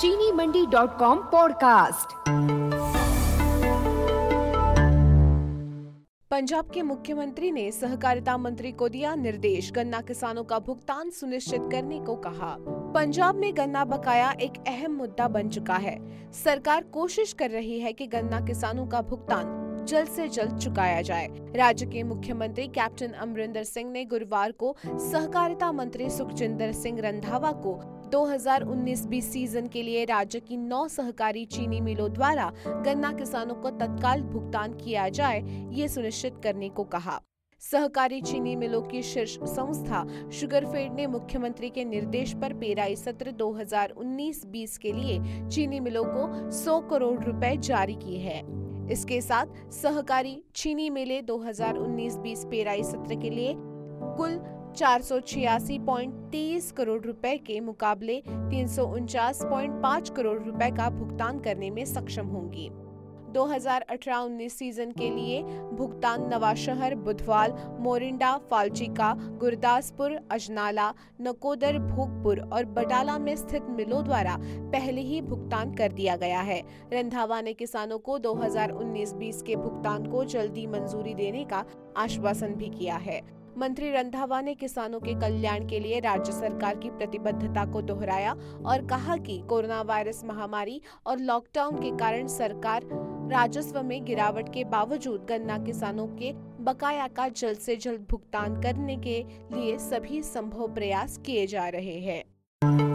चीनी मंडी.com पॉडकास्ट। पंजाब के मुख्यमंत्री ने सहकारिता मंत्री को दिया निर्देश, गन्ना किसानों का भुगतान सुनिश्चित करने को कहा। पंजाब में गन्ना बकाया एक अहम मुद्दा बन चुका है। सरकार कोशिश कर रही है कि गन्ना किसानों का भुगतान जल्द से जल्द चुकाया जाए। राज्य के मुख्यमंत्री कैप्टन अमरिंदर सिंह ने गुरुवार को सहकारिता मंत्री सुखजिंदर सिंह रंधावा को 2019-20 सीजन के लिए राज्य की 9 सहकारी चीनी मिलों द्वारा गन्ना किसानों को तत्काल भुगतान किया जाए, ये सुनिश्चित करने को कहा। सहकारी चीनी मिलों की शीर्ष संस्था शुगरफेड ने मुख्यमंत्री के निर्देश पर पेराई सत्र 2019-20 के लिए चीनी मिलों को 100 करोड़ रुपए जारी किए हैं। इसके साथ सहकारी चीनी मिलें 2019-20 पेराई सत्र के लिए कुल 486.23 करोड़ रुपए के मुकाबले 349.5 करोड़ रुपए का भुगतान करने में सक्षम होंगी। 2018-19 सीजन के लिए भुगतान नवाशहर, बुधवाल, मोरिंडा, फाल्चिका, गुरदासपुर, अजनाला, नकोदर, भोगपुर और बटाला में स्थित मिलों द्वारा पहले ही भुगतान कर दिया गया है। रंधावा ने किसानों को 2019-20 के भुगतान को जल्दी मंजूरी देने का आश्वासन भी किया है। मंत्री रंधावा ने किसानों के कल्याण के लिए राज्य सरकार की प्रतिबद्धता को दोहराया और कहा कि कोरोना वायरस महामारी और लॉकडाउन के कारण सरकार राजस्व में गिरावट के बावजूद गन्ना किसानों के बकाया का जल्द से जल्द भुगतान करने के लिए सभी संभव प्रयास किए जा रहे हैं।